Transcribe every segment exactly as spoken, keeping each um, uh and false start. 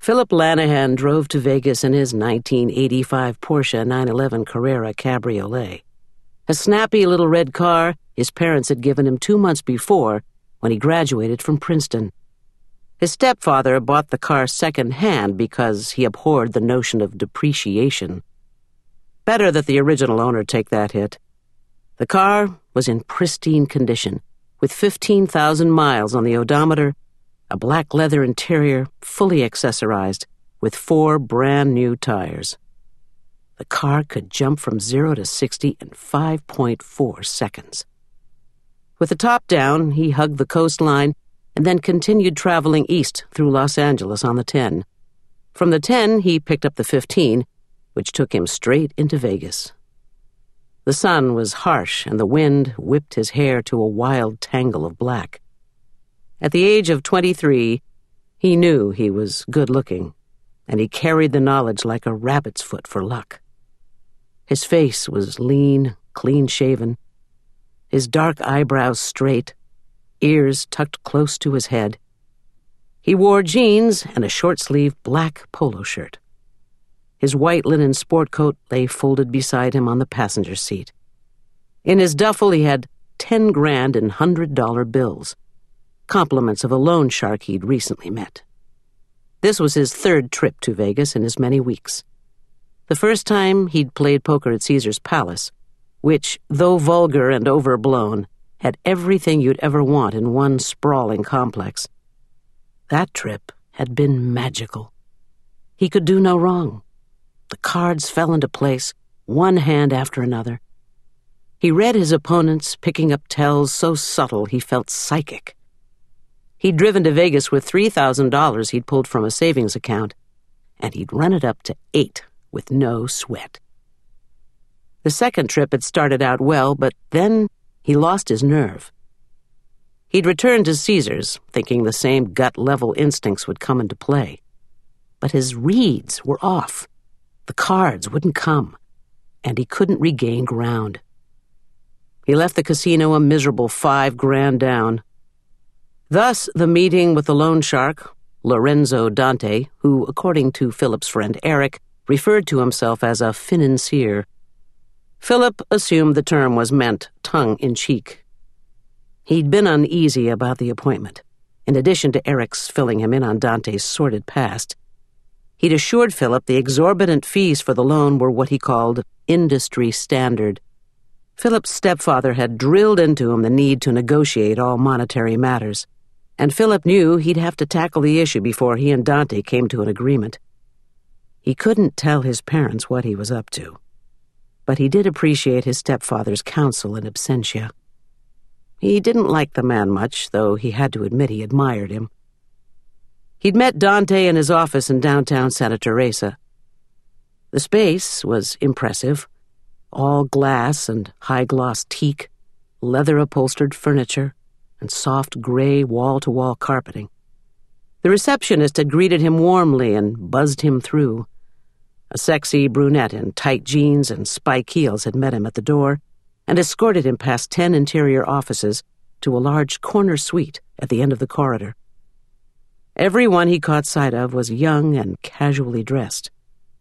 Philip Lanahan drove to Vegas in his nineteen eighty-five Porsche nine eleven Carrera Cabriolet. A snappy little red car his parents had given him two months before when he graduated from Princeton. His stepfather bought the car second-hand because he abhorred the notion of depreciation. Better that the original owner take that hit. The car was in pristine condition, with fifteen thousand miles on the odometer, a black leather interior fully accessorized, with four brand-new tires. The car could jump from zero to sixty in five point four seconds. With the top down, he hugged the coastline and then continued traveling east through Los Angeles on the ten. From the ten, he picked up the fifteen, which took him straight into Vegas. The sun was harsh, and the wind whipped his hair to a wild tangle of black. At the age of twenty-three, he knew he was good-looking, and he carried the knowledge like a rabbit's foot for luck. His face was lean, clean-shaven, his dark eyebrows straight, ears tucked close to his head. He wore jeans and a short-sleeved black polo shirt. His white linen sport coat lay folded beside him on the passenger seat. In his duffel he had ten grand in hundred-dollar bills, compliments of a loan shark he'd recently met. This was his third trip to Vegas in as many weeks. The first time he'd played poker at Caesar's Palace, which, though vulgar and overblown, had everything you'd ever want in one sprawling complex. That trip had been magical. He could do no wrong. The cards fell into place, one hand after another. He read his opponents, picking up tells so subtle he felt psychic. He'd driven to Vegas with three thousand dollars he'd pulled from a savings account, and he'd run it up to eight with no sweat. The second trip had started out well, but then he lost his nerve. He'd returned to Caesar's, thinking the same gut-level instincts would come into play. But his reads were off. The cards wouldn't come, and he couldn't regain ground. He left the casino a miserable five grand down. Thus, the meeting with the loan shark, Lorenzo Dante, who, according to Philip's friend Eric, referred to himself as a financier. Philip assumed the term was meant tongue-in-cheek. He'd been uneasy about the appointment, in addition to Eric's filling him in on Dante's sordid past. He'd assured Philip the exorbitant fees for the loan were what he called industry standard. Philip's stepfather had drilled into him the need to negotiate all monetary matters, and Philip knew he'd have to tackle the issue before he and Dante came to an agreement. He couldn't tell his parents what he was up to, but he did appreciate his stepfather's counsel in absentia. He didn't like the man much, though he had to admit he admired him. He'd met Dante in his office in downtown Santa Teresa. The space was impressive, all glass and high-gloss teak, leather-upholstered furniture, and soft gray wall-to-wall carpeting. The receptionist had greeted him warmly and buzzed him through. A sexy brunette in tight jeans and spike heels had met him at the door and escorted him past ten interior offices to a large corner suite at the end of the corridor. Everyone he caught sight of was young and casually dressed.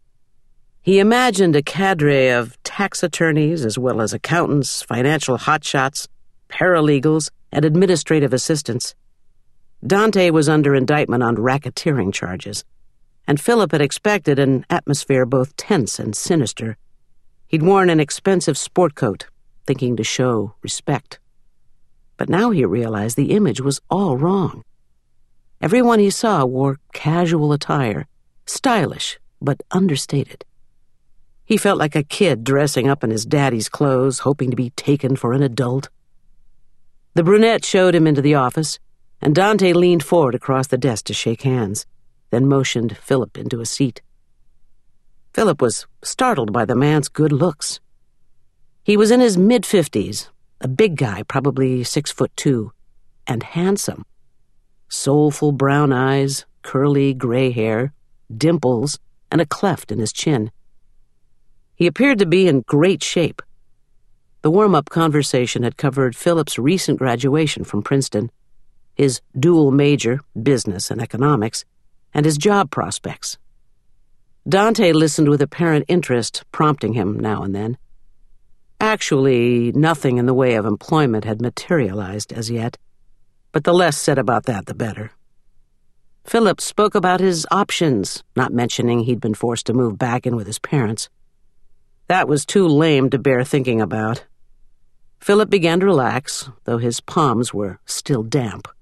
He imagined a cadre of tax attorneys as well as accountants, financial hotshots, paralegals, and administrative assistants. Dante was under indictment on racketeering charges, and Philip had expected an atmosphere both tense and sinister. He'd worn an expensive sport coat, thinking to show respect. But now he realized the image was all wrong. Everyone he saw wore casual attire, stylish but understated. He felt like a kid dressing up in his daddy's clothes, hoping to be taken for an adult. The brunette showed him into the office, and Dante leaned forward across the desk to shake hands, then motioned Philip into a seat. Philip was startled by the man's good looks. He was in his mid-fifties, a big guy, probably six foot two, and handsome. Soulful brown eyes, curly gray hair, dimples, and a cleft in his chin. He appeared to be in great shape. The warm-up conversation had covered Philip's recent graduation from Princeton, his dual major, business and economics, and his job prospects. Dante listened with apparent interest, prompting him now and then. Actually, nothing in the way of employment had materialized as yet, but the less said about that, the better. Philip spoke about his options, not mentioning he'd been forced to move back in with his parents. That was too lame to bear thinking about. Philip began to relax, though his palms were still damp.